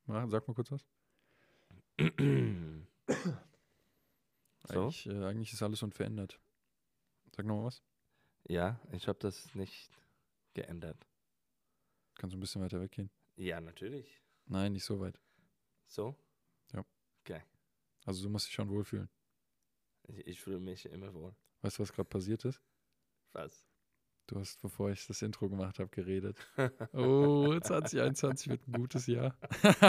Sag mal kurz was. So? Eigentlich ist alles unverändert. Sag nochmal was. Ja, ich habe das nicht geändert. Kannst du ein bisschen weiter weggehen? Ja, natürlich. Nein, nicht so weit. So? Ja. Okay. Also du musst dich schon wohlfühlen. Ich fühle mich immer wohl. Weißt du, was gerade passiert ist? Was? Du hast, bevor ich das Intro gemacht habe, geredet. Oh, 2021 wird ein gutes Jahr.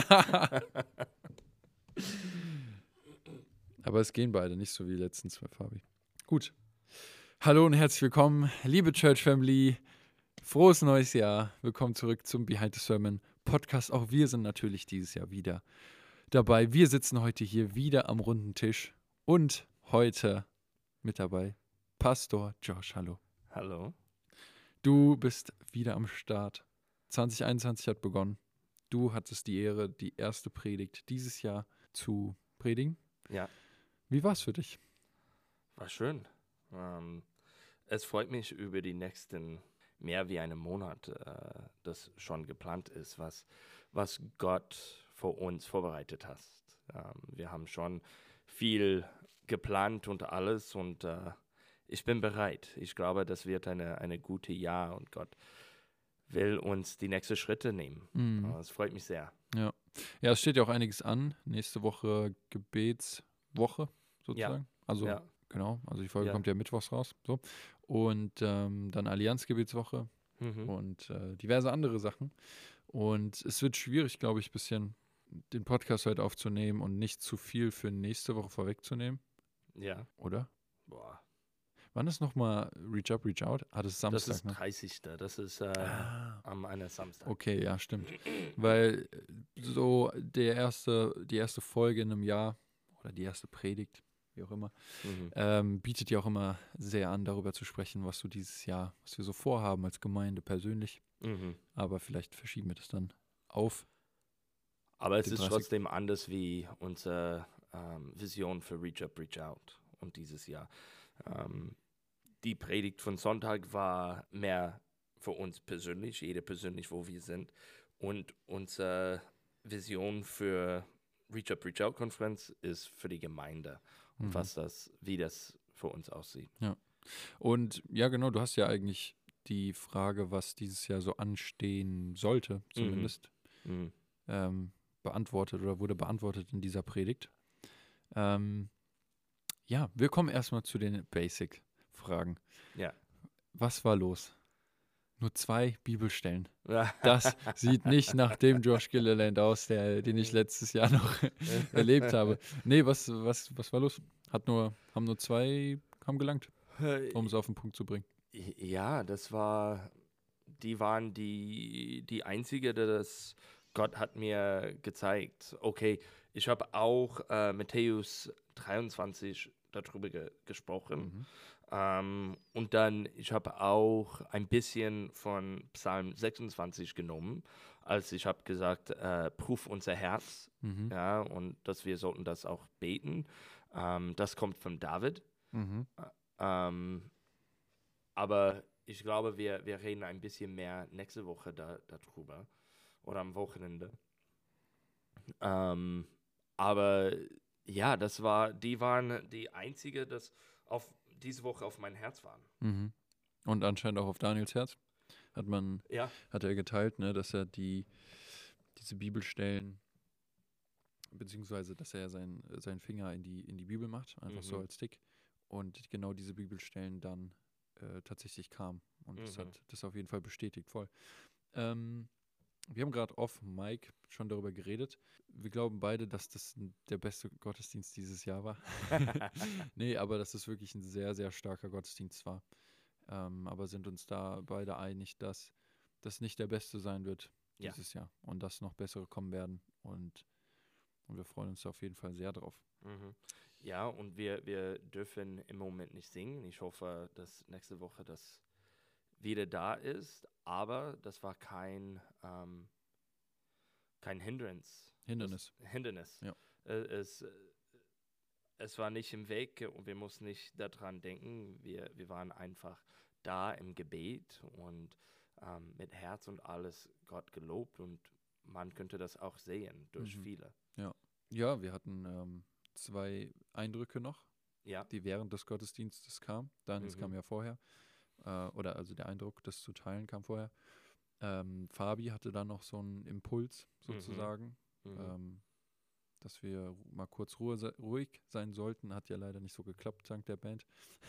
Aber es gehen beide nicht so wie die letzten zwei, Fabi. Gut. Hallo und herzlich willkommen, liebe Church Family. Frohes neues Jahr. Willkommen zurück zum Behind the Sermon Podcast. Auch wir sind natürlich dieses Jahr wieder dabei. Wir sitzen heute hier wieder am runden Tisch und heute mit dabei Pastor Josh. Hallo. Hallo? Du bist wieder am Start. 2021 hat begonnen. Du hattest die Ehre, die erste Predigt dieses Jahr zu predigen. Ja, Wie war es für dich? war schön. Es freut mich über die nächsten mehr wie einen Monat, das schon geplant ist, was Gott für uns vorbereitet hat. Wir haben schon viel geplant und alles und ich bin bereit. Ich glaube, das wird eine gute Jahr und Gott will uns die nächsten Schritte nehmen. Es freut mich sehr. Ja, es steht ja auch einiges an. Nächste Woche Gebetswoche sozusagen. Also Ja. genau, also die Folge Ja. kommt ja mittwochs raus. So. Und dann Allianz-Gebetswoche Mhm. und diverse andere Sachen. Und es wird schwierig, glaube ich, ein bisschen den Podcast heute aufzunehmen und nicht zu viel für nächste Woche vorwegzunehmen, Ja. oder? Boah. Wann ist nochmal Reach Up, Reach Out? Das ist Samstag, Das ist ne? 30. Das ist am einem Samstag. Okay, ja, stimmt. Weil so die erste Folge in einem Jahr oder die erste Predigt, wie auch immer, bietet ja auch immer sehr an, darüber zu sprechen, was so dieses Jahr, was wir so vorhaben als Gemeinde persönlich. Aber vielleicht verschieben wir das dann auf. Aber es den ist 30. trotzdem anders wie unsere Vision für Reach Up, Reach Out und dieses Jahr. Die Predigt von Sonntag war mehr für uns persönlich, jeder persönlich, wo wir sind. Und unsere Vision für Reach Up, Reach Out Konferenz ist für die Gemeinde und wie das für uns aussieht. Ja. Und ja, genau, du hast ja eigentlich die Frage, was dieses Jahr so anstehen sollte, zumindest, beantwortet oder wurde beantwortet in dieser Predigt. Ja, wir kommen erstmal zu den Basic-Fragen. Ja. Was war los? Nur 2 Bibelstellen. Ja. Das sieht nicht nach dem Josh Gilliland aus, den ich letztes Jahr noch erlebt habe. Nee, was war los? Haben nur 2 gelangt, um es auf den Punkt zu bringen. Ja, die waren die einzige, Gott hat mir gezeigt. Okay, ich habe auch Matthäus 23 darüber gesprochen. Und dann, ich habe auch ein bisschen von Psalm 26 genommen, als ich habe gesagt, prüf unser Herz, ja, und dass wir sollten das auch beten. Das kommt von David. Aber ich glaube, wir reden ein bisschen mehr nächste Woche darüber oder am Wochenende. Aber ja, die waren die einzige, das diese Woche auf mein Herz waren. Und anscheinend auch auf Daniels Herz hat er geteilt, ne, dass er diese Bibelstellen, beziehungsweise dass er seinen Finger in die Bibel macht, einfach so als Stick, und genau diese Bibelstellen dann tatsächlich kamen. Und das hat das auf jeden Fall bestätigt, voll. Wir haben gerade off Mike schon darüber geredet. Wir glauben beide, dass das der beste Gottesdienst dieses Jahr war. Nee, aber dass es wirklich ein sehr, sehr starker Gottesdienst war. Aber sind uns da beide einig, dass das nicht der beste sein wird dieses Jahr und dass noch bessere kommen werden. Und wir freuen uns auf jeden Fall sehr drauf. Ja, und wir dürfen im Moment nicht singen. Ich hoffe, dass nächste Woche das wieder da ist, aber das war kein Hindernis. Ja. Es war nicht im Weg und wir mussten nicht daran denken. Wir waren einfach da im Gebet und mit Herz und alles Gott gelobt und man könnte das auch sehen durch viele. Ja, wir hatten 2 Eindrücke noch, Ja. die während des Gottesdienstes kamen. Daniels kam ja vorher. Oder also der Eindruck, das zu teilen, kam vorher. Fabi hatte dann noch so einen Impuls sozusagen, dass wir mal kurz ruhig sein sollten. Hat ja leider nicht so geklappt, dank der Band.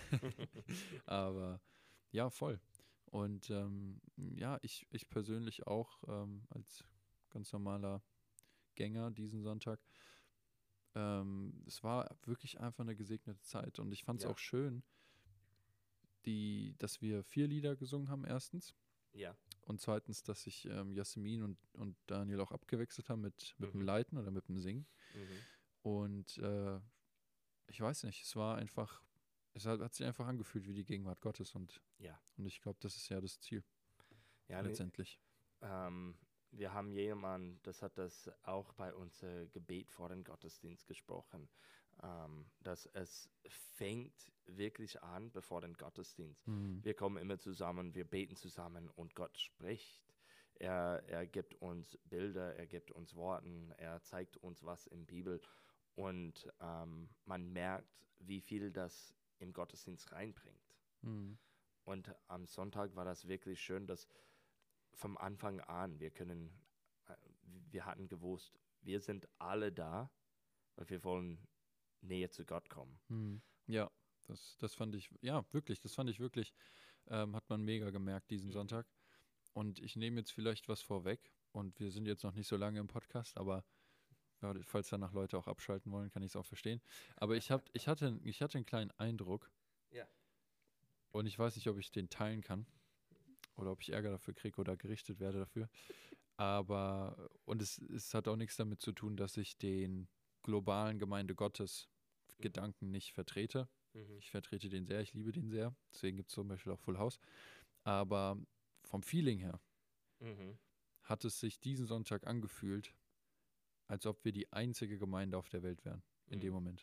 Aber ja, voll. Und ja, ich persönlich auch als ganz normaler Gänger diesen Sonntag. Es war wirklich einfach eine gesegnete Zeit. Und ich fand es auch schön, dass wir 4 Lieder gesungen haben, erstens. Ja. Und zweitens, dass sich Jasmin und Daniel auch abgewechselt haben mit dem Leiten oder mit dem Singen. Und ich weiß nicht, es hat sich einfach angefühlt wie die Gegenwart Gottes. Und ich glaube, das ist ja das Ziel letztendlich. Wir haben jemanden, das hat das auch bei uns Gebet vor dem Gottesdienst gesprochen, dass es fängt wirklich an bevor den Gottesdienst. Wir kommen immer zusammen, wir beten zusammen und Gott spricht. Er gibt uns Bilder, er gibt uns Worten, er zeigt uns was in der Bibel und man merkt, wie viel das im Gottesdienst reinbringt. Und am Sonntag war das wirklich schön, dass vom Anfang an, wir hatten gewusst, wir sind alle da, weil wir wollen näher zu Gott kommen. Ja, das fand ich, wirklich, hat man mega gemerkt diesen Sonntag. Und ich nehme jetzt vielleicht was vorweg und wir sind jetzt noch nicht so lange im Podcast, aber falls danach Leute auch abschalten wollen, kann ich es auch verstehen. Aber ich hatte einen kleinen Eindruck. Ja. Und ich weiß nicht, ob ich den teilen kann. Oder ob ich Ärger dafür kriege oder gerichtet werde dafür. Aber, und es hat auch nichts damit zu tun, dass ich den globalen Gemeinde Gottes Gedanken nicht vertrete. Ich vertrete den sehr, ich liebe den sehr. Deswegen gibt es zum Beispiel auch Full House. Aber vom Feeling her hat es sich diesen Sonntag angefühlt, als ob wir die einzige Gemeinde auf der Welt wären in dem Moment.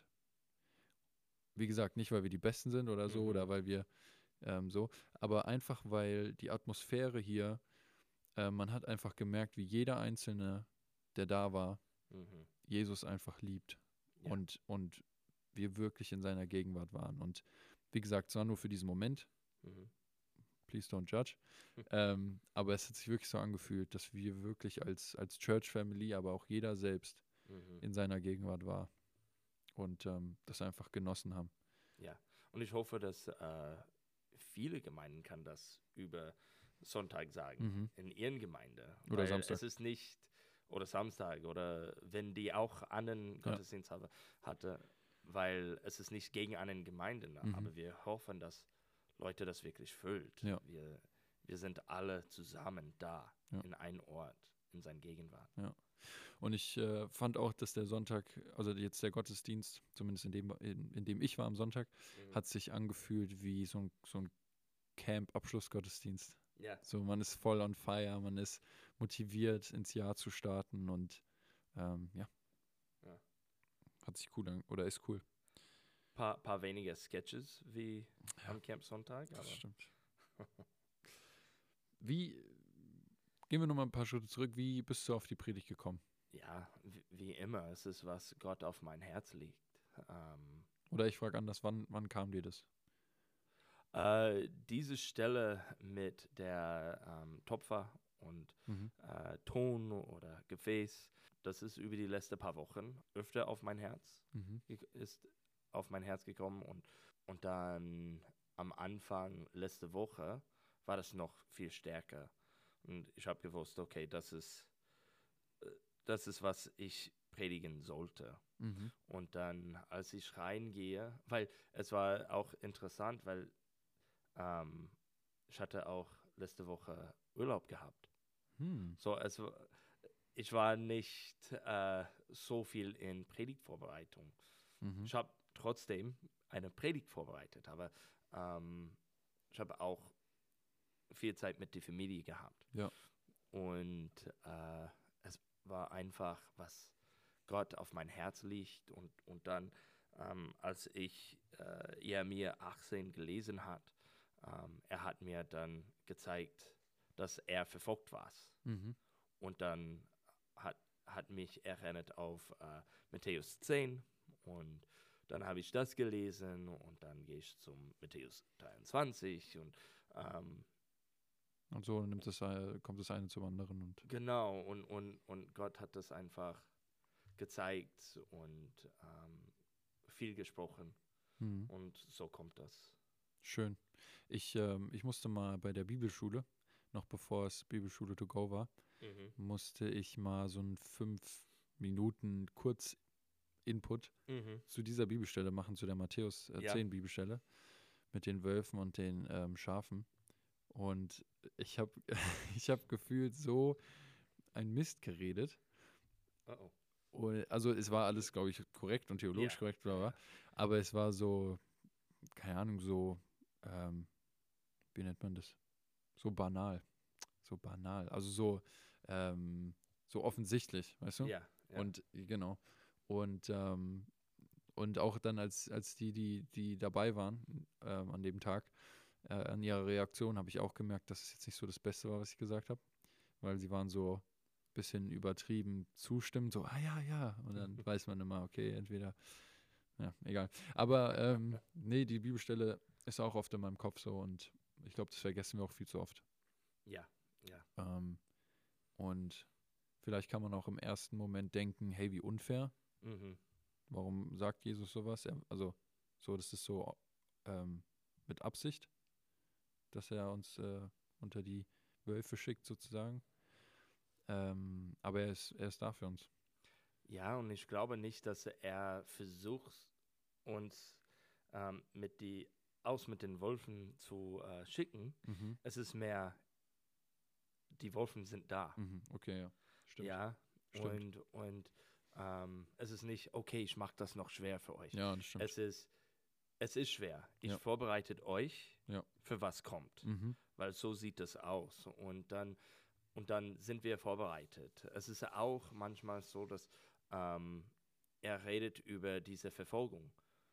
Wie gesagt, nicht, weil wir die Besten sind oder so, oder weil wir aber einfach, weil die Atmosphäre hier, man hat einfach gemerkt, wie jeder Einzelne, der da war, Jesus einfach liebt und wir wirklich in seiner Gegenwart waren. Und wie gesagt, es war nur für diesen Moment. Please don't judge. Aber es hat sich wirklich so angefühlt, dass wir wirklich als Church Family, aber auch jeder selbst in seiner Gegenwart war und das einfach genossen haben. Ja, und ich hoffe, dass viele Gemeinden kann das über Sonntag sagen, in ihren Gemeinde. Oder Samstag. Es ist nicht, oder Samstag, oder wenn die auch einen Gottesdienst hatte, weil es ist nicht gegen einen Gemeinden, aber wir hoffen, dass Leute das wirklich füllt. Ja. Wir sind alle zusammen da, in einem Ort, in seiner Gegenwart. Ja. Und ich fand auch, dass der Sonntag, also jetzt der Gottesdienst, zumindest in dem ich war am Sonntag, hat sich angefühlt wie so ein Camp-Abschlussgottesdienst. Ja. So, man ist voll on fire, man ist motiviert, ins Jahr zu starten und hat sich cool oder ist cool. Paar weniger Sketches wie am Camp Sonntag. Das stimmt. Gehen wir nochmal ein paar Schritte zurück. Wie bist du auf die Predigt gekommen? Ja, wie immer. Es ist, was Gott auf mein Herz liegt. Oder ich frage anders, wann kam dir das? Diese Stelle mit der Topfer und Ton oder Gefäß, das ist über die letzten paar Wochen öfter auf mein Herz gekommen und dann am Anfang letzte Woche war das noch viel stärker und ich habe gewusst, okay, das ist, was ich predigen sollte. Und dann, als ich reingehe, weil es war auch interessant, weil ich hatte auch letzte Woche Urlaub gehabt. So, ich war nicht so viel in Predigtvorbereitung. Ich habe trotzdem eine Predigt vorbereitet, aber ich habe auch viel Zeit mit der Familie gehabt. Ja. Und es war einfach, was Gott auf mein Herz liegt. Und dann, als ich Jeremia 18 gelesen habe, er hat mir dann gezeigt, dass er verfolgt war. Und dann hat mich erinnert auf Matthäus 10 und dann habe ich das gelesen und dann gehe ich zum Matthäus 23 und so kommt das eine zum anderen. Und genau, und Gott hat das einfach gezeigt und viel gesprochen und so kommt das. Schön. Ich musste mal bei der Bibelschule, noch bevor es Bibelschule to go war, musste ich mal so einen 5 Minuten Kurz-Input zu dieser Bibelstelle machen, zu der Matthäus 10 Bibelstelle mit den Wölfen und den Schafen. Und ich hab gefühlt so ein Mist geredet. Also es war alles, glaube ich, korrekt und theologisch korrekt, aber es war so, keine Ahnung, so, wie nennt man das? So banal. Also so offensichtlich, weißt du? Ja. Und genau. Und auch dann, als die dabei waren an dem Tag, an ihrer Reaktion habe ich auch gemerkt, dass es jetzt nicht so das Beste war, was ich gesagt habe. Weil sie waren so ein bisschen übertrieben zustimmend, so, ja. Und dann weiß man immer, okay, entweder, ja, egal. Aber nee, die Bibelstelle ist auch oft in meinem Kopf so und ich glaube, das vergessen wir auch viel zu oft. Ja. Und vielleicht kann man auch im ersten Moment denken, hey, wie unfair. Warum sagt Jesus sowas? Also, so, das ist so mit Absicht, dass er uns unter die Wölfe schickt, sozusagen. Aber er ist da für uns. Ja, und ich glaube nicht, dass er versucht, uns mit den Wölfen zu schicken. Es ist mehr, die Wölfe sind da. Okay, ja. Stimmt. Ja, Stimmt. und es ist nicht, okay, ich mache das noch schwer für euch. Ja, das stimmt. Es ist schwer. Ich vorbereite euch für was kommt. Weil so sieht es aus. Und dann sind wir vorbereitet. Es ist auch manchmal so, dass er redet über diese Verfolgung.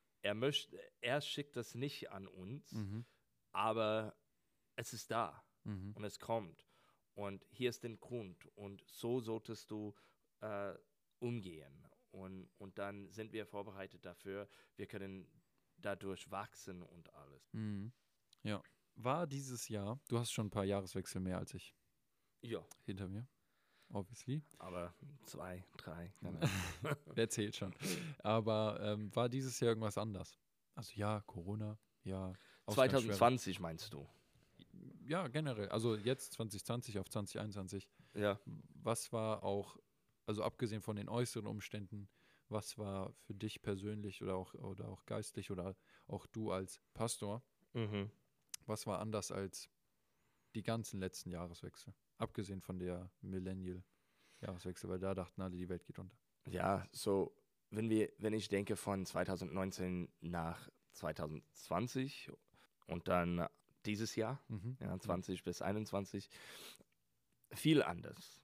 Er schickt das nicht an uns, aber es ist da und es kommt. Und hier ist der Grund. Und so solltest du umgehen. Und dann sind wir vorbereitet dafür. Wir können dadurch wachsen und alles. Ja. War dieses Jahr, du hast schon ein paar Jahreswechsel mehr als ich. Ja. Hinter mir, obviously. Aber 2, 3. Wer zählt schon? Aber war dieses Jahr irgendwas anders? Also ja, Corona, ja. 2020 meinst du? Ja, generell. Also jetzt 2020 auf 2021. Ja. Was war auch, also abgesehen von den äußeren Umständen, was war für dich persönlich oder auch geistlich oder auch du als Pastor, was war anders als die ganzen letzten Jahreswechsel? Abgesehen von der Millennial-Jahreswechsel, weil da dachten alle, die Welt geht unter. Ja, so, wenn ich denke von 2019 nach 2020 und dann dieses Jahr, 20 bis 21, viel anders.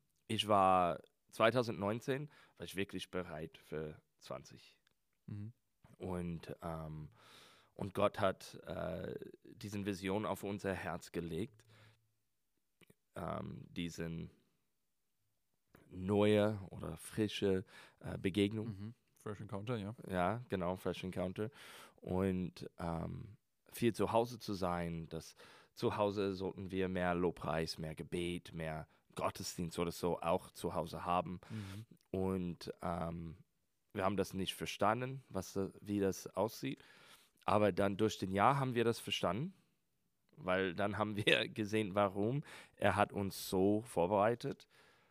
2019 war ich wirklich bereit für 20. Und Gott hat diesen Vision auf unser Herz gelegt, diesen neue oder frische Begegnung. Fresh Encounter, ja. Ja, genau, Fresh Encounter. Und viel zu Hause zu sein. Zu Hause sollten wir mehr Lobpreis, mehr Gebet, mehr Gottesdienst oder so auch zu Hause haben. Und wir haben das nicht verstanden, wie das aussieht. Aber dann durch den Jahr haben wir das verstanden. Weil dann haben wir gesehen, warum. Er hat uns so vorbereitet.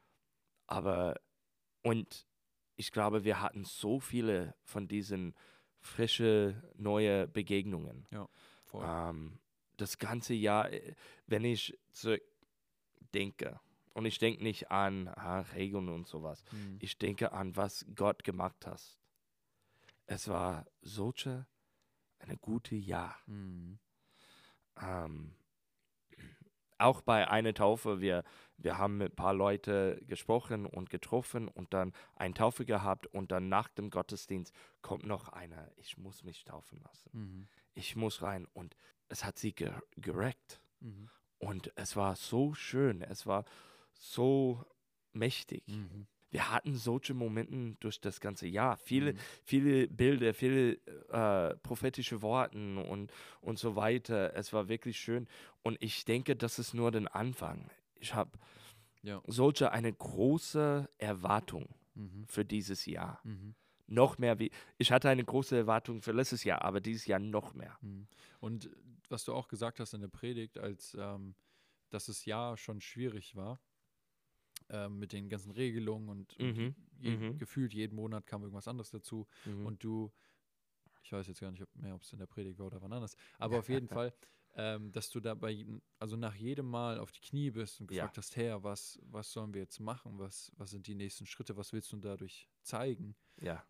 Und ich glaube, wir hatten so viele von diesen frischen, neuen Begegnungen. Ja, voll. Das ganze Jahr, wenn ich zurückdenke, und ich denke nicht an Regeln und sowas, ich denke an, was Gott gemacht hat. Es war eine gute Jahr. Auch bei einer Taufe, wir haben mit ein paar Leuten gesprochen und getroffen und dann eine Taufe gehabt und dann nach dem Gottesdienst kommt noch einer, ich muss mich taufen lassen. Ich muss rein und es hat sie gereckt. Und es war so schön, es war so mächtig. wir hatten solche Momente durch das ganze Jahr. Viele Bilder, viele prophetische Worte und so weiter. Es war wirklich schön. Und ich denke, das ist nur der Anfang. Ich habe solche eine große Erwartung für dieses Jahr. Noch mehr ich hatte eine große Erwartung für letztes Jahr, aber dieses Jahr noch mehr. Und was du auch gesagt hast in der Predigt, als dass das Jahr schon schwierig war, mit den ganzen Regelungen und gefühlt jeden Monat kam irgendwas anderes dazu. Und ich weiß jetzt gar nicht ob es in der Predigt war oder wann anders, aber auf jeden Fall, dass du dabei, also nach jedem Mal auf die Knie bist und gefragt hast, Herr, was sollen wir jetzt machen? Was sind die nächsten Schritte? Was willst du dadurch zeigen? Ja.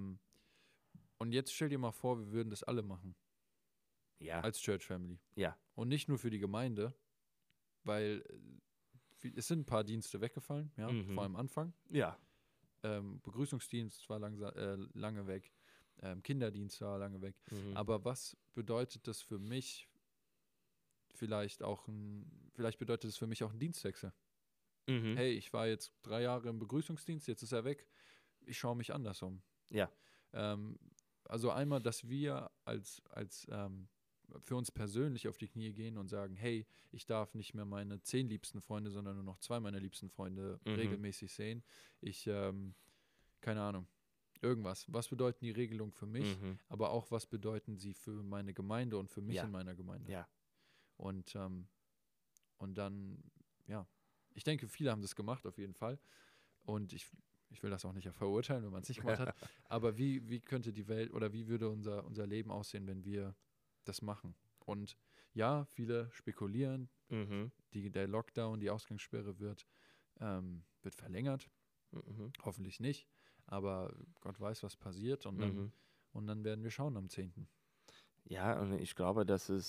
Und jetzt stell dir mal vor, wir würden das alle machen. Ja. Als Church Family. Ja. Und nicht nur für die Gemeinde, weil es sind ein paar Dienste weggefallen, vor allem am Anfang. Ja. Begrüßungsdienst war lange weg. Kinderdienst war lange weg. Aber was bedeutet das für mich? Vielleicht bedeutet es für mich auch einen Dienstwechsel. Hey, ich war jetzt 3 Jahre im Begrüßungsdienst, jetzt ist er weg. Ich schaue mich anders um. Ja. Also einmal, dass wir für uns persönlich auf die Knie gehen und sagen, hey, ich darf nicht mehr meine 10 liebsten Freunde, sondern nur noch 2 meiner liebsten Freunde regelmäßig sehen. Keine Ahnung, irgendwas. Was bedeuten die Regelungen für mich, aber auch, was bedeuten sie für meine Gemeinde und für mich in meiner Gemeinde? Ja. Und dann, ich denke, viele haben das gemacht, auf jeden Fall. Und ich will das auch nicht verurteilen, wenn man es nicht gemacht hat. Aber wie könnte die Welt oder wie würde unser Leben aussehen, wenn wir das machen? Und ja, viele spekulieren, der Lockdown, die Ausgangssperre wird verlängert. Hoffentlich nicht. Aber Gott weiß, was passiert. Und dann werden wir schauen am 10. Ja, und ich glaube,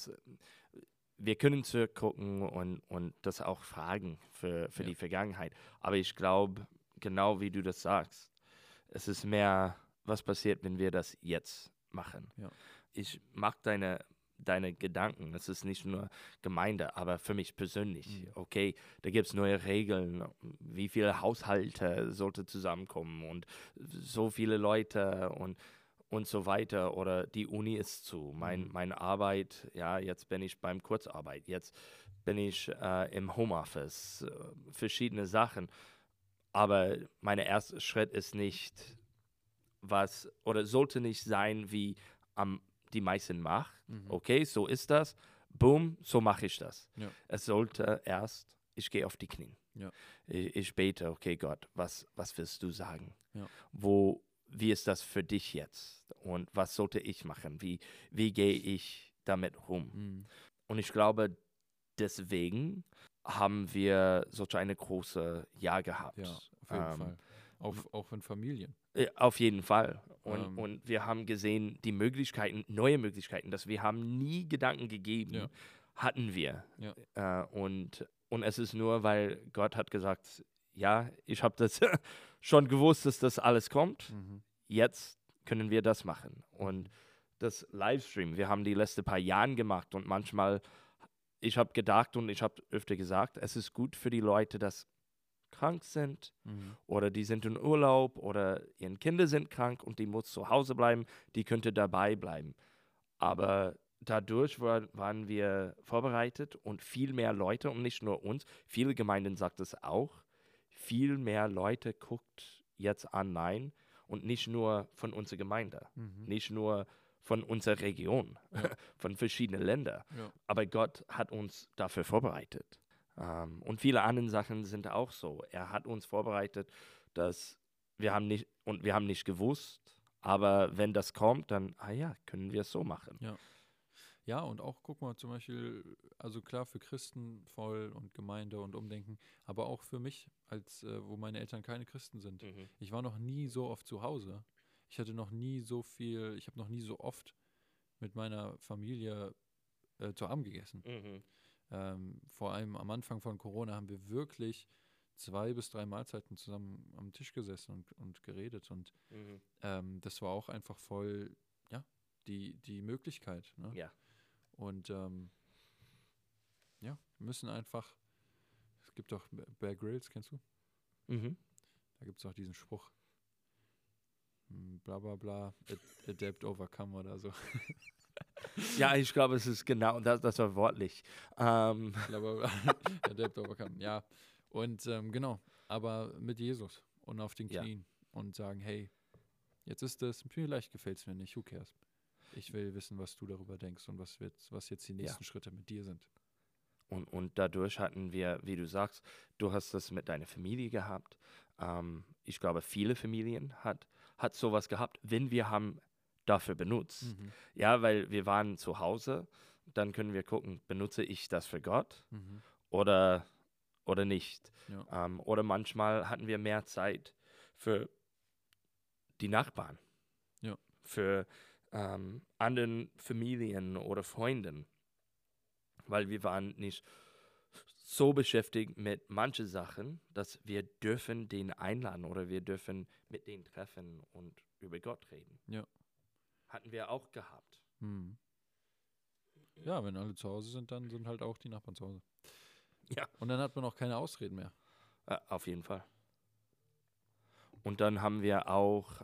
wir können zurückgucken und das auch fragen für die Vergangenheit. Aber ich glaube, genau wie du das sagst, es ist mehr, was passiert, wenn wir das jetzt machen. Ja. Ich mag deine Gedanken. Es ist nicht nur Gemeinde, aber für mich persönlich. Okay, da gibt es neue Regeln. Wie viele Haushalte sollte zusammenkommen und so viele Leute und so weiter. Oder die Uni ist zu. Meine Arbeit, jetzt bin ich beim Kurzarbeit. Jetzt bin ich im Homeoffice. Verschiedene Sachen. Aber mein erster Schritt ist nicht sollte nicht sein, wie die meisten machen. Okay, so ist das. Boom, so mache ich das. Ja. Es sollte ich gehe auf die Knie. Ja. Ich bete, okay Gott, was willst du sagen? Ja. Wie ist das für dich jetzt? Und was sollte ich machen? Wie gehe ich damit um? Und ich glaube, deswegen haben wir solch eine große Jahr gehabt. Ja, auf jeden Fall. Auch in Familien. Auf jeden Fall. Und wir haben gesehen, die Möglichkeiten, neue Möglichkeiten, dass wir haben nie Gedanken gegeben, hatten wir. Ja. Und es ist nur, weil Gott hat gesagt, ja, ich habe das schon gewusst, dass das alles kommt. Jetzt können wir das machen. Und das Livestream, wir haben die letzten paar Jahre gemacht und manchmal, ich habe gedacht und ich habe öfter gesagt, es ist gut für die Leute, dass krank sind oder die sind in Urlaub oder ihre Kinder sind krank und die muss zu Hause bleiben, die könnte dabei bleiben. Aber dadurch waren wir vorbereitet und viel mehr Leute und nicht nur uns, viele Gemeinden sagt es auch, viel mehr Leute guckt jetzt online und nicht nur von unserer Gemeinde, nicht nur von unserer Region, von verschiedenen Ländern. Ja. Aber Gott hat uns dafür vorbereitet. Und viele andere Sachen sind auch so. Er hat uns vorbereitet, dass wir haben nicht gewusst, aber wenn das kommt, dann, können wir es so machen. Ja. Ja, und auch, guck mal, zum Beispiel, also klar für Christen voll und Gemeinde und Umdenken, aber auch für mich, wo meine Eltern keine Christen sind. Ich war noch nie so oft zu Hause. Ich habe noch nie so oft mit meiner Familie zu Abend gegessen. Vor allem am Anfang von Corona haben wir wirklich 2 bis 3 Mahlzeiten zusammen am Tisch gesessen und geredet. Und das war auch einfach voll, die Möglichkeit. Ne? Ja. Und wir müssen einfach, es gibt doch Bear Grylls, kennst du? Da Da gibt es auch diesen Spruch. Bla bla bla, adapt, overcome oder so. Ja, ich glaube, es ist genau, das war wortlich. Bla bla bla, adapt, overcome, ja. Und genau, aber mit Jesus und auf den Knien und sagen, hey, jetzt ist es, vielleicht gefällt es mir nicht, who cares? Ich will wissen, was du darüber denkst und was jetzt die nächsten Schritte mit dir sind. Und dadurch hatten wir, wie du sagst, du hast das mit deiner Familie gehabt. Ich glaube, viele Familien hat sowas gehabt, wenn wir haben dafür benutzt. Mhm. Ja, weil wir waren zu Hause, dann können wir gucken, benutze ich das für Gott oder nicht. Ja. Oder manchmal hatten wir mehr Zeit für die Nachbarn, für anderen Familien oder Freunden, weil wir waren nicht so beschäftigt mit manchen Sachen, dass wir dürfen den einladen oder wir dürfen mit denen treffen und über Gott reden. Ja. Hatten wir auch gehabt. Ja, wenn alle zu Hause sind, dann sind halt auch die Nachbarn zu Hause. Ja. Und dann hat man auch keine Ausreden mehr. Auf jeden Fall. Und dann haben wir auch,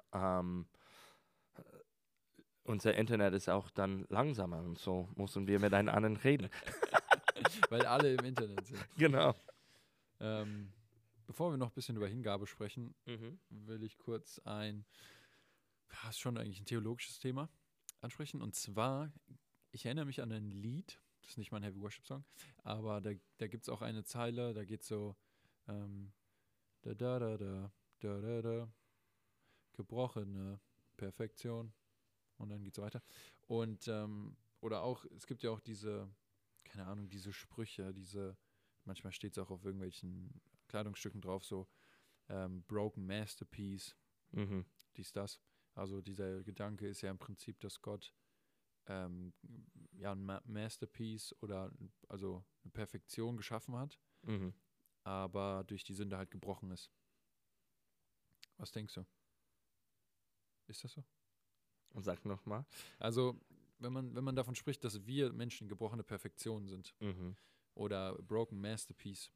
unser Internet ist auch dann langsamer und so mussten wir mit einem anderen reden. Weil alle im Internet sind. Genau. Bevor wir noch ein bisschen über Hingabe sprechen, will ich kurz ist schon eigentlich ein theologisches Thema ansprechen. Und zwar, ich erinnere mich an ein Lied, das ist nicht mal ein Heavy Worship Song, aber da gibt es auch eine Zeile, da geht so da da da da da da da gebrochene Perfektion und dann geht's weiter. Und oder auch, es gibt ja auch diese, keine Ahnung, diese Sprüche, manchmal steht es auch auf irgendwelchen Kleidungsstücken drauf, so Broken Masterpiece, dies, das. Also dieser Gedanke ist ja im Prinzip, dass Gott ein Masterpiece oder also eine Perfektion geschaffen hat, aber durch die Sünde halt gebrochen ist. Was denkst du? Ist das so? Und sag nochmal. Also, wenn man davon spricht, dass wir Menschen gebrochene Perfektionen sind oder Broken Masterpiece,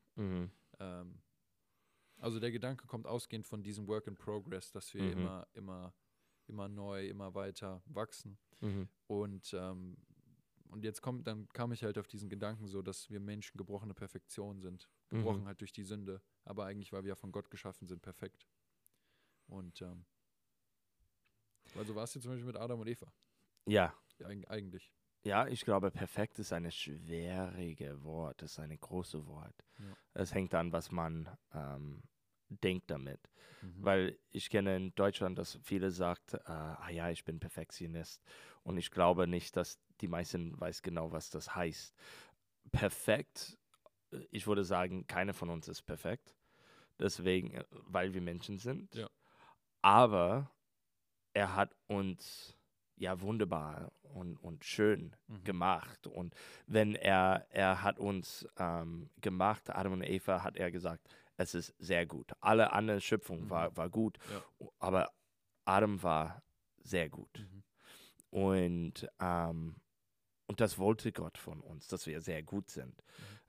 also der Gedanke kommt ausgehend von diesem Work in Progress, dass wir immer neu, immer weiter wachsen. Und jetzt dann kam ich halt auf diesen Gedanken so, dass wir Menschen gebrochene Perfektionen sind. Gebrochen halt durch die Sünde, aber eigentlich, weil wir ja von Gott geschaffen sind, perfekt. Und also war es jetzt zum Beispiel mit Adam und Eva. Ja. Eigentlich. Ja, ich glaube, perfekt ist ein schwieriges Wort, das ist ein großes Wort. Ja. Es hängt an, was man denkt damit. Weil ich kenne in Deutschland, dass viele sagt, ich bin Perfektionist. Und ich glaube nicht, dass die meisten weiß genau, was das heißt. Perfekt, ich würde sagen, keiner von uns ist perfekt. Deswegen, weil wir Menschen sind. Ja. Aber er hat uns wunderbar und schön gemacht. Und wenn er hat uns gemacht, Adam und Eva, hat er gesagt, es ist sehr gut. Alle andere Schöpfung war gut, aber Adam war sehr gut. Und das wollte Gott von uns, dass wir sehr gut sind.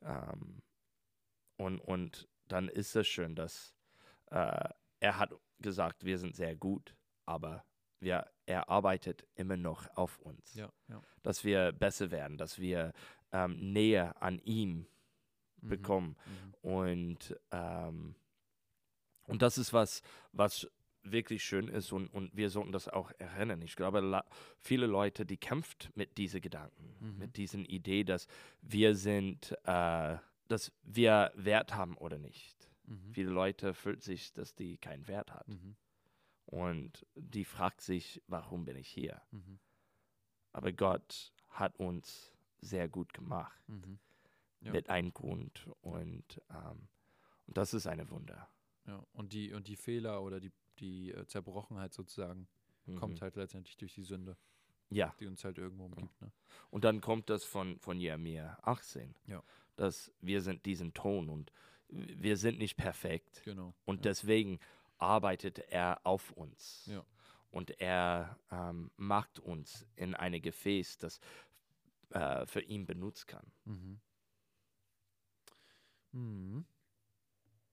Und dann ist es schön, dass er hat gesagt, wir sind sehr gut, aber er arbeitet immer noch auf uns, dass wir besser werden, dass wir näher an ihm bekommen. Und das ist was wirklich schön ist und wir sollten das auch erinnern. Ich glaube, viele Leute, die kämpfen mit diesen Gedanken, mit diesen Idee, dass wir sind, dass wir Wert haben oder nicht. Viele Leute fühlen sich, dass die keinen Wert hat. Und die fragt sich, warum bin ich hier? Aber Gott hat uns sehr gut gemacht. Mit einem Grund. Und das ist eine Wunder. Ja, und die Fehler oder die Zerbrochenheit sozusagen kommt halt letztendlich durch die Sünde. Ja. Die uns halt irgendwo umgibt. Ne? Und dann kommt das von Jeremia 18. Ja. Dass wir sind diesen Ton und wir sind nicht perfekt. Genau. Und deswegen arbeitet er auf uns. Ja. Und er macht uns in ein Gefäß, das für ihn benutzt kann.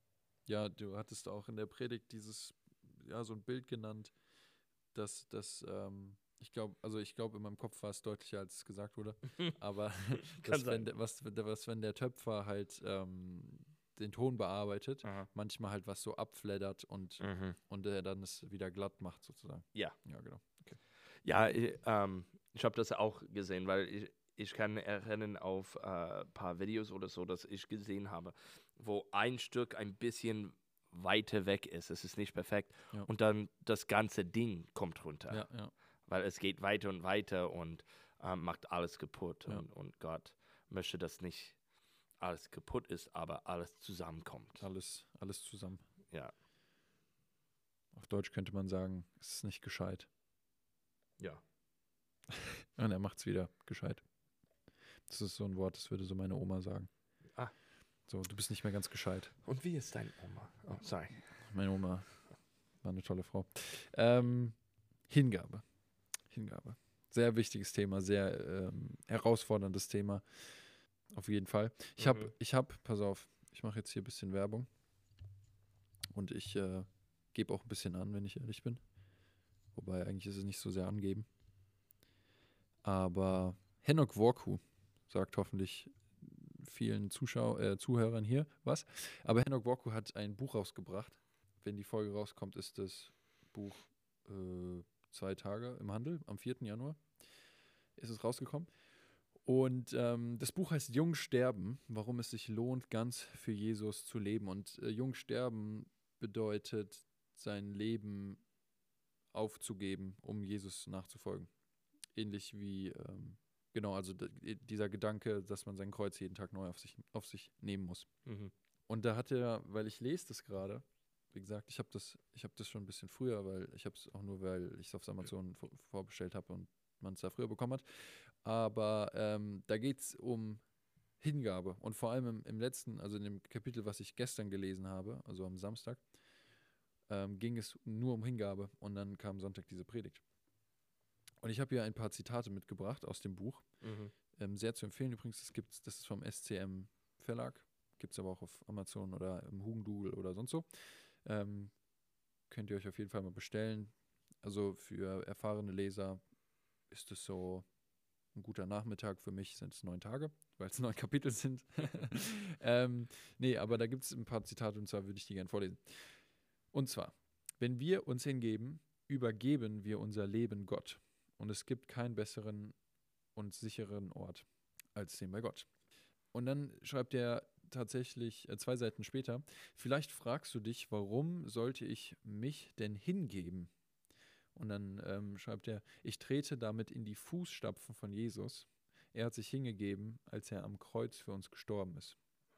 Ja, du hattest auch in der Predigt so ein Bild genannt, dass ich glaube, in meinem Kopf war es deutlicher, als es gesagt wurde, aber wenn der Töpfer halt den Ton bearbeitet, Aha. manchmal halt was so abfleddert und er dann es wieder glatt macht, sozusagen. Ja. Ja, genau. Okay. Ja, ich habe das auch gesehen, weil ich kann erinnern auf ein paar Videos oder so, dass ich gesehen habe, wo ein Stück ein bisschen weiter weg ist. Es ist nicht perfekt. Ja. Und dann das ganze Ding kommt runter. Ja, ja. Weil es geht weiter und weiter und macht alles kaputt. Ja. Und Gott möchte, dass nicht alles kaputt ist, aber alles zusammenkommt. Alles zusammen. Ja. Auf Deutsch könnte man sagen, es ist nicht gescheit. Ja. Und er macht's wieder gescheit. Das ist so ein Wort, das würde so meine Oma sagen. Ah. So, du bist nicht mehr ganz gescheit. Und wie ist deine Oma? Oh, sorry. Meine Oma war eine tolle Frau. Hingabe. Sehr wichtiges Thema, sehr herausforderndes Thema. Auf jeden Fall. Pass auf, ich mache jetzt hier ein bisschen Werbung. Und ich gebe auch ein bisschen an, wenn ich ehrlich bin. Wobei eigentlich ist es nicht so sehr angeben. Aber Henok Worku sagt hoffentlich vielen Zuhörern hier was. Aber Henok Worku hat ein Buch rausgebracht. Wenn die Folge rauskommt, ist das Buch 2 Tage im Handel. Am 4. Januar ist es rausgekommen. Und das Buch heißt Jung sterben, warum es sich lohnt, ganz für Jesus zu leben. Und jung sterben bedeutet, sein Leben aufzugeben, um Jesus nachzufolgen. Ähnlich wie, also dieser Gedanke, dass man sein Kreuz jeden Tag neu auf sich nehmen muss. Mhm. Und da hat er, weil ich lese das gerade, wie gesagt, ich habe das schon ein bisschen früher, weil ich habe es auch nur, weil ich es auf Amazon vorbestellt habe und man es da früher bekommen hat. Aber da geht es um Hingabe. Und vor allem im letzten, also in dem Kapitel, was ich gestern gelesen habe, also am Samstag, ging es nur um Hingabe. Und dann kam Sonntag diese Predigt. Und ich habe hier ein paar Zitate mitgebracht aus dem Buch. Sehr zu empfehlen übrigens. Das ist vom SCM Verlag. Gibt es aber auch auf Amazon oder im Hugendubel oder sonst so. Könnt ihr euch auf jeden Fall mal bestellen. Also für erfahrene Leser ist es so ein guter Nachmittag. Für mich sind es 9 Tage, weil es 9 Kapitel sind. Aber da gibt es ein paar Zitate und zwar würde ich die gerne vorlesen. Und zwar, wenn wir uns hingeben, übergeben wir unser Leben Gott. Und es gibt keinen besseren und sicheren Ort als den bei Gott. Und dann schreibt er tatsächlich 2 Seiten später, vielleicht fragst du dich, warum sollte ich mich denn hingeben? Und dann schreibt er, ich trete damit in die Fußstapfen von Jesus. Er hat sich hingegeben, als er am Kreuz für uns gestorben ist.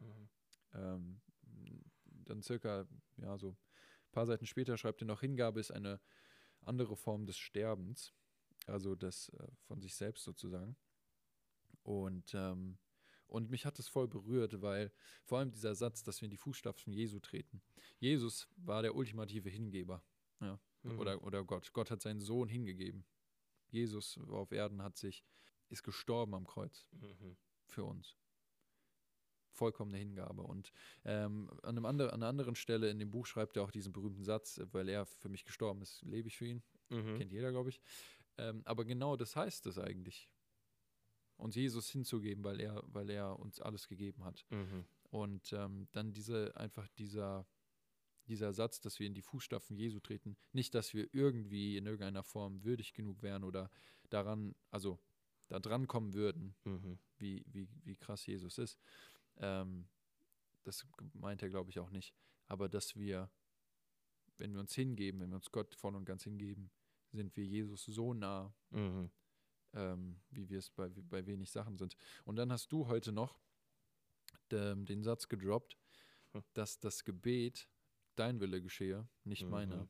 Dann circa, so ein paar Seiten später schreibt er noch, Hingabe ist eine andere Form des Sterbens, also das von sich selbst sozusagen. Und mich hat es voll berührt, weil vor allem dieser Satz, dass wir in die Fußstapfen Jesu treten. Jesus war der ultimative Hingeber. Ja. Oder Gott. Gott hat seinen Sohn hingegeben. Jesus auf Erden ist gestorben am Kreuz für uns. Vollkommene Hingabe. Und an einer anderen Stelle in dem Buch schreibt er auch diesen berühmten Satz, weil er für mich gestorben ist, lebe ich für ihn. Kennt jeder, glaube ich. Aber genau das heißt es eigentlich. Uns Jesus hinzugeben, weil er uns alles gegeben hat. Und dann dieser Satz, dass wir in die Fußstapfen Jesu treten, nicht, dass wir irgendwie in irgendeiner Form würdig genug wären oder da dran kommen würden, wie krass Jesus ist. Das meint er, glaube ich, auch nicht. Aber dass wir, wenn wir uns hingeben, wenn wir uns Gott voll und ganz hingeben, sind wir Jesus so nah, wie wir es bei wenig Sachen sind. Und dann hast du heute noch den Satz gedroppt, dass das Gebet dein Wille geschehe, nicht meiner.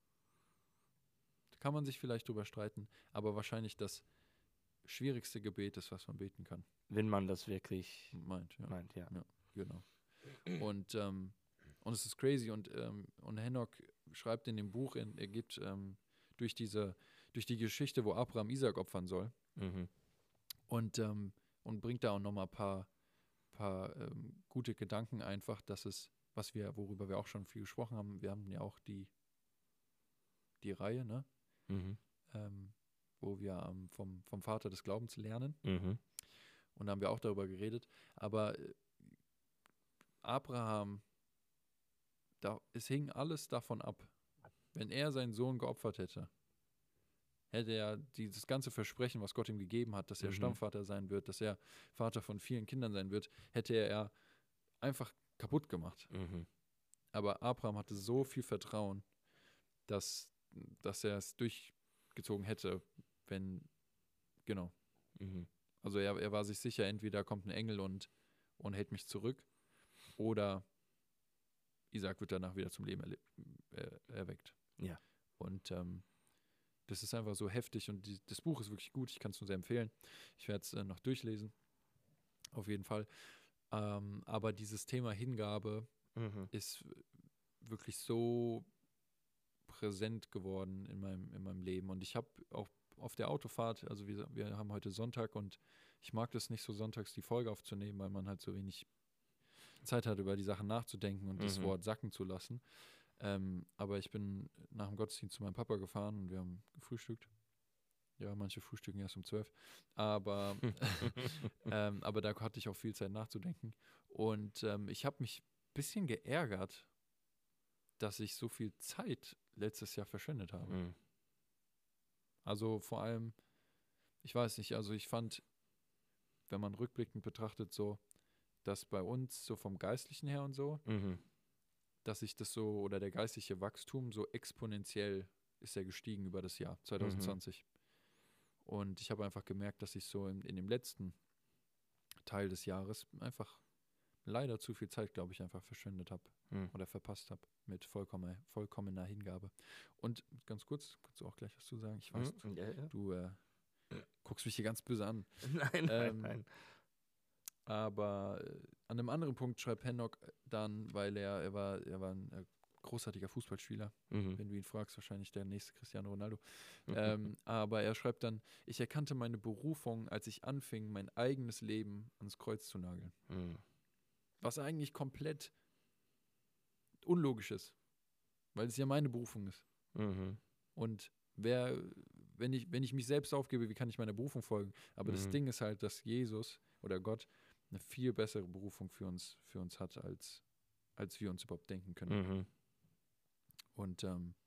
Da kann man sich vielleicht drüber streiten, aber wahrscheinlich das schwierigste Gebet ist, was man beten kann. Wenn man das wirklich meint, ja. Ja, genau. Und es ist crazy und Henok schreibt in dem Buch, er gibt durch die Geschichte, wo Abraham Isaak opfern soll und bringt da auch nochmal ein paar gute Gedanken einfach, dass es worüber wir auch schon viel gesprochen haben, wir haben ja auch die Reihe, ne? Wo wir vom Vater des Glaubens lernen. Und da haben wir auch darüber geredet. Aber Abraham, es hing alles davon ab. Wenn er seinen Sohn geopfert hätte er dieses ganze Versprechen, was Gott ihm gegeben hat, dass er Stammvater sein wird, dass er Vater von vielen Kindern sein wird, hätte er einfach kaputt gemacht. Aber Abraham hatte so viel Vertrauen, dass er es durchgezogen hätte, genau. Also er war sich sicher, entweder kommt ein Engel und hält mich zurück, oder Isaac wird danach wieder zum Leben erweckt. Ja. Und das ist einfach so heftig, und das Buch ist wirklich gut, ich kann es nur sehr empfehlen. Ich werde es noch durchlesen, auf jeden Fall. Aber dieses Thema Hingabe ist wirklich so präsent geworden in meinem Leben. Und ich habe auch auf der Autofahrt, also wir haben heute Sonntag, und ich mag das nicht so, sonntags die Folge aufzunehmen, weil man halt so wenig Zeit hat, über die Sachen nachzudenken und das Wort sacken zu lassen. Aber ich bin nach dem Gottesdienst zu meinem Papa gefahren und wir haben gefrühstückt. Ja, manche frühstücken erst um 12. Aber da hatte ich auch viel Zeit nachzudenken. Und ich habe mich ein bisschen geärgert, dass ich so viel Zeit letztes Jahr verschwendet habe. Also vor allem, ich weiß nicht, also ich fand, wenn man rückblickend betrachtet, so, dass bei uns so vom Geistlichen her und so, dass sich das so, oder der geistliche Wachstum so exponentiell ist ja gestiegen über das Jahr 2020. Und ich habe einfach gemerkt, dass ich so in dem letzten Teil des Jahres einfach leider zu viel Zeit, glaube ich, einfach verschwendet habe oder verpasst habe mit vollkommener Hingabe. Und ganz kurz, kannst du auch gleich was zu sagen? Ich weiß, du guckst mich hier ganz böse an. Nein. Aber an einem anderen Punkt schreibt Hennock dann, weil er war ein großartiger Fußballspieler, wenn du ihn fragst, wahrscheinlich der nächste Cristiano Ronaldo. Aber er schreibt dann: Ich erkannte meine Berufung, als ich anfing, mein eigenes Leben ans Kreuz zu nageln. Was eigentlich komplett unlogisch ist, weil es ja meine Berufung ist. Und wenn ich mich selbst aufgebe, wie kann ich meiner Berufung folgen? Aber das Ding ist halt, dass Jesus oder Gott eine viel bessere Berufung für uns hat, als wir uns überhaupt denken können. Und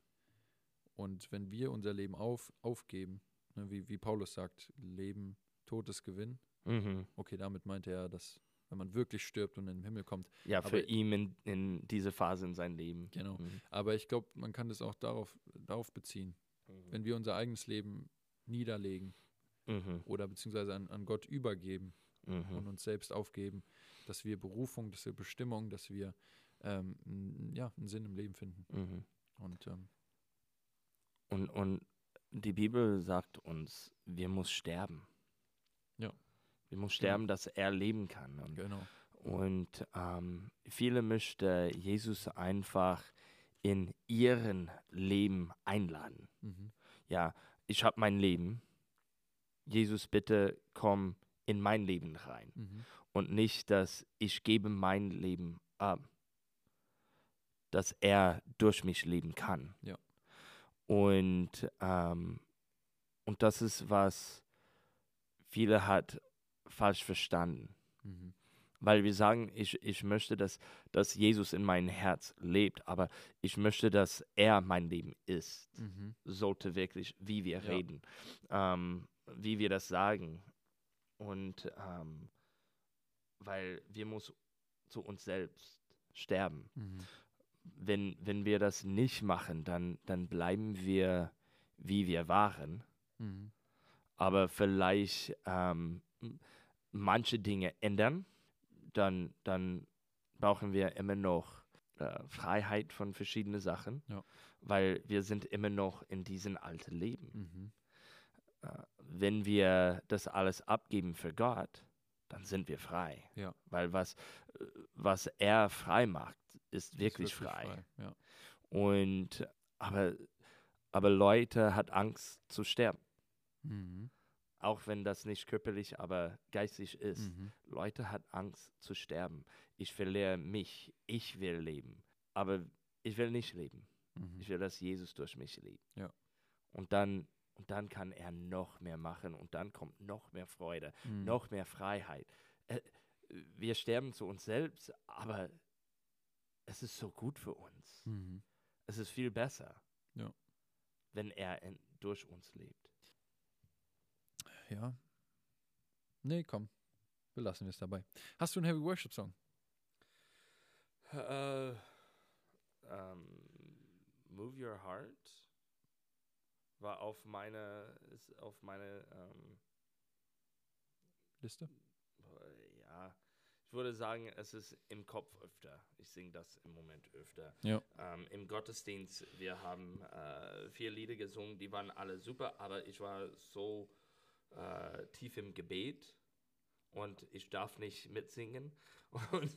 wenn wir unser Leben aufgeben, ne, wie Paulus sagt, Leben, Tod ist Gewinn. Okay, damit meinte er, dass wenn man wirklich stirbt und in den Himmel kommt. Ja, für ihn in diese Phase in seinem Leben. Genau. Aber ich glaube, man kann das auch darauf beziehen. Wenn wir unser eigenes Leben niederlegen oder beziehungsweise an Gott übergeben und uns selbst aufgeben, dass wir Berufung, dass wir Bestimmung, dass wir einen Sinn im Leben finden. Und die Bibel sagt uns, wir müssen sterben. Ja. Wir müssen sterben, dass er leben kann. Und viele möchten Jesus einfach in ihren Leben einladen. Ja, ich habe mein Leben. Jesus, bitte komm in mein Leben rein. Und nicht, dass ich gebe mein Leben ab, dass er durch mich leben kann. Ja. Und das ist, was viele hat falsch verstanden. Weil wir sagen, ich möchte, dass Jesus in meinem Herz lebt, aber ich möchte, dass er mein Leben ist. Sollte wirklich, wie wir reden, wie wir das sagen. Und weil wir müssen zu uns selbst sterben. Wenn wir das nicht machen, dann bleiben wir, wie wir waren. Aber vielleicht manche Dinge ändern, dann brauchen wir immer noch Freiheit von verschiedenen Sachen, weil wir sind immer noch in diesem alten Leben. Wenn wir das alles abgeben für Gott, dann sind wir frei. Ja. Weil was er frei macht, ist wirklich frei. Ja. Und aber Leute hat Angst zu sterben. Auch wenn das nicht körperlich, aber geistig ist. Leute hat Angst zu sterben. ich verliere mich, ich will leben. Aber ich will nicht leben. Ich will, dass Jesus durch mich lebt. Ja. Und dann kann er noch mehr machen und dann kommt noch mehr Freude, noch mehr Freiheit. Wir sterben zu uns selbst, aber es ist so gut für uns. Es ist viel besser, wenn er durch uns lebt. Ja. Nee, komm. Belassen wir es dabei. Hast du einen Heavy Worship Song? Move Your Heart war auf meine Liste? Ja, ich würde sagen, es ist im Kopf öfter. Ich singe das im Moment öfter. Ja. Im Gottesdienst, wir haben 4 Lieder gesungen, die waren alle super, aber ich war so tief im Gebet und ich darf nicht mitsingen. Und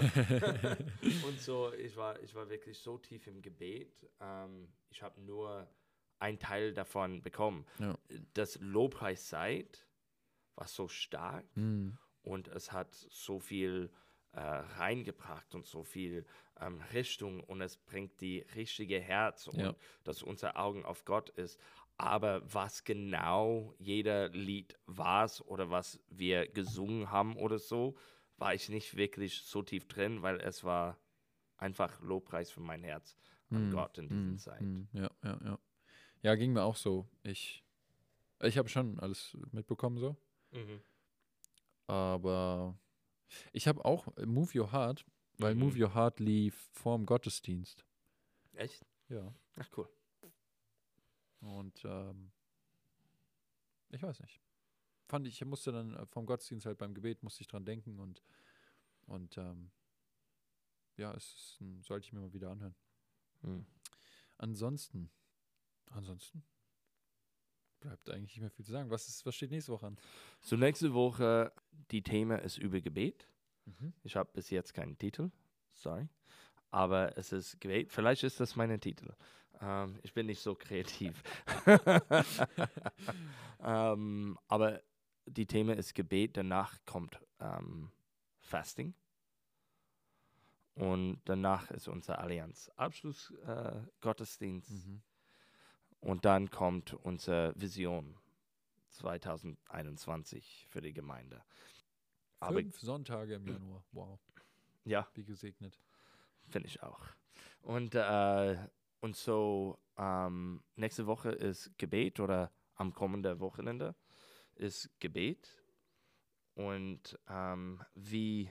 so, ich war wirklich so tief im Gebet. Ich habe nur einen Teil davon bekommen. Ja. Das Lobpreiszeit war so stark und es hat so viel reingebracht und so viel Richtung und es bringt die richtige Herz und dass unser Augen auf Gott ist. Aber was genau jeder Lied war oder was wir gesungen haben oder so, war ich nicht wirklich so tief drin, weil es war einfach Lobpreis für mein Herz an Gott in dieser Zeit. Ja. Ja, ging mir auch so. Ich habe schon alles mitbekommen so. Aber ich habe auch Move Your Heart, weil Move Your Heart lief vorm Gottesdienst. Echt? Ja. Ach, cool. Und ich weiß nicht. Ich musste dann vom Gottesdienst halt beim Gebet musste ich dran denken und ja, sollte ich mir mal wieder anhören. Ansonsten bleibt eigentlich nicht mehr viel zu sagen. Was steht nächste Woche an? So, nächste Woche, die Thema ist über Gebet. Ich habe bis jetzt keinen Titel, sorry. Aber es ist Gebet. Vielleicht ist das mein Titel. Ich bin nicht so kreativ. Aber die Thema ist Gebet. Danach kommt Fasting. Und danach ist unser Allianz Abschluss-Gottesdienst. Und dann kommt unsere Vision 2021 für die Gemeinde. 5 Sonntage im Januar. Wow. Ja. Wie gesegnet. Finde ich auch. Und so nächste Woche ist Gebet oder am kommenden Wochenende ist Gebet. Und wie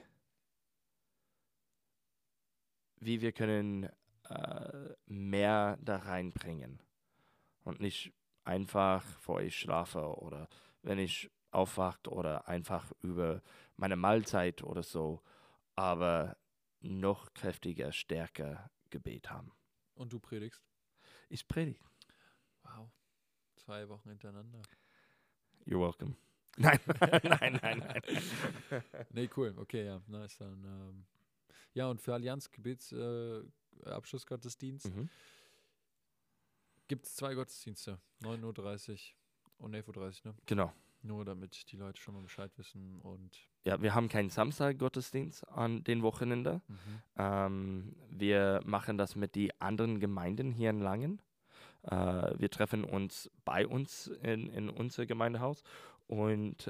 wir können mehr da reinbringen. Und nicht einfach, bevor ich schlafe oder wenn ich aufwacht oder einfach über meine Mahlzeit oder so, aber noch kräftiger, stärker Gebet haben. Und du predigst? Ich predige. Wow. 2 Wochen hintereinander. You're welcome. Nein. Nee, cool. Okay, ja. Nice. Dann, ja, und für Allianz Gebets Abschlussgottesdienst gibt es 2 Gottesdienste. 9:30 Uhr und 11:30 Uhr, ne? Genau. Nur damit die Leute schon mal Bescheid wissen. Und ja, wir haben keinen Samstag-Gottesdienst an den Wochenende. Wir machen das mit den anderen Gemeinden hier in Langen. Wir treffen uns bei uns in unser Gemeindehaus. Und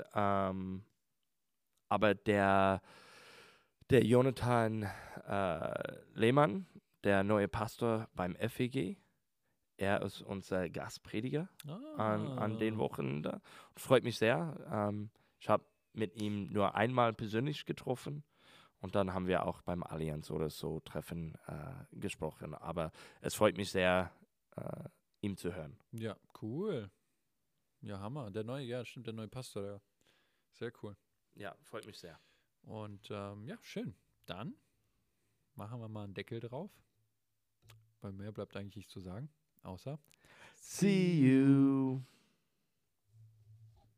aber der Jonathan Lehmann, der neue Pastor beim FEG, er ist unser Gastprediger an den Wochenenden. Freut mich sehr. Ich habe mit ihm nur einmal persönlich getroffen und dann haben wir auch beim Allianz oder so Treffen gesprochen. Aber es freut mich sehr, ihm zu hören. Ja, cool. Ja, Hammer. Der neue Pastor, ja. Sehr cool. Ja, freut mich sehr. Und ja, schön. Dann machen wir mal einen Deckel drauf. Weil mehr bleibt eigentlich nicht zu sagen. Außer See you.